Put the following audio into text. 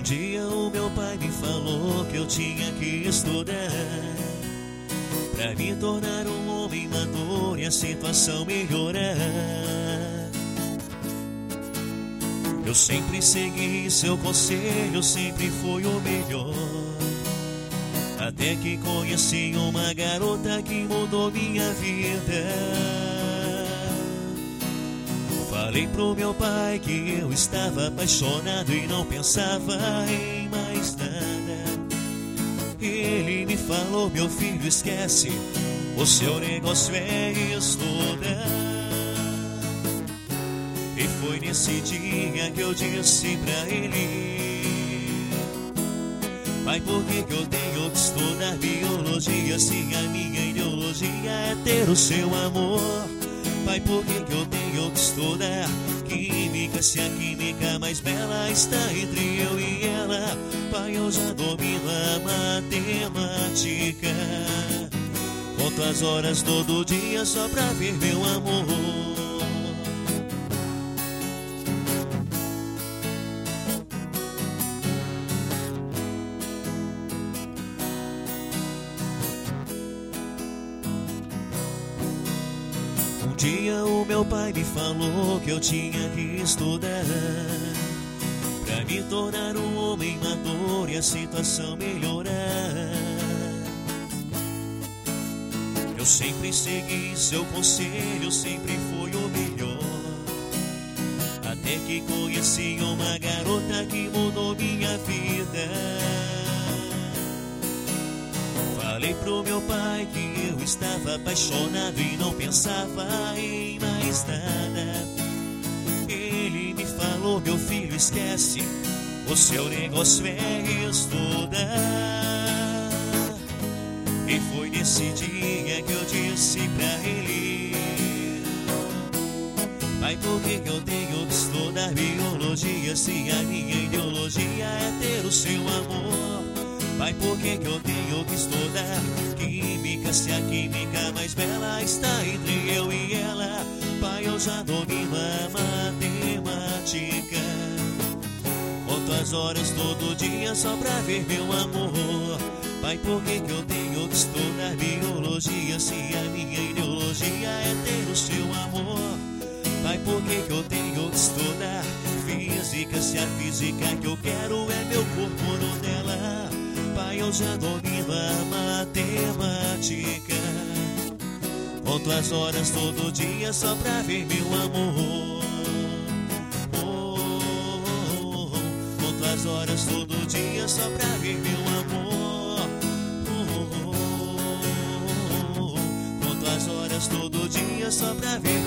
dia o meu pai me falou que eu tinha que estudar pra me tornar um homem maduro e a situação melhorar. Eu sempre segui seu conselho, sempre fui o melhor, até que conheci uma garota que mudou minha vida. Falei pro meu pai que eu estava apaixonado e não pensava em mais nada. Ele me falou: meu filho, esquece, o seu negócio é estudar. E foi nesse dia que eu disse pra ele: pai, por que eu tenho que estudar biologia se a minha ideologia é ter o seu amor? Pai, por que eu tenho que estudar química se a química mais bela está entre eu e ela? Pai, eu já domino a matemática, conto as horas todo dia só pra ver meu amor. Um dia o meu pai me falou que eu tinha que estudar pra me tornar um homem maduro e a situação melhorar. Eu sempre segui seu conselho, sempre fui o melhor, até que conheci uma garota que mudou minha vida. Falei pro meu pai que eu estava apaixonado e não pensava em mais nada. Ele me falou: meu filho, esquece, o seu negócio é estudar. E foi nesse dia que eu disse pra ele: pai, por que eu tenho que estudar biologia se a minha ideologia é ter o seu amor? Pai, por que eu tenho que estudar química se a química mais bela está entre eu e ela? Pai, eu já domino a matemática, conto as horas todo dia só pra ver meu amor. Pai, por que eu tenho que estudar biologia se a minha ideologia é ter o seu amor? Pai, por que eu tenho que estudar física se a física que eu quero é meu corpo, não dela? Pai, eu já domino a matemática, conto as horas todo dia só pra ver meu amor. Conto as horas todo dia só pra ver meu amor. Conto as horas todo dia só pra ver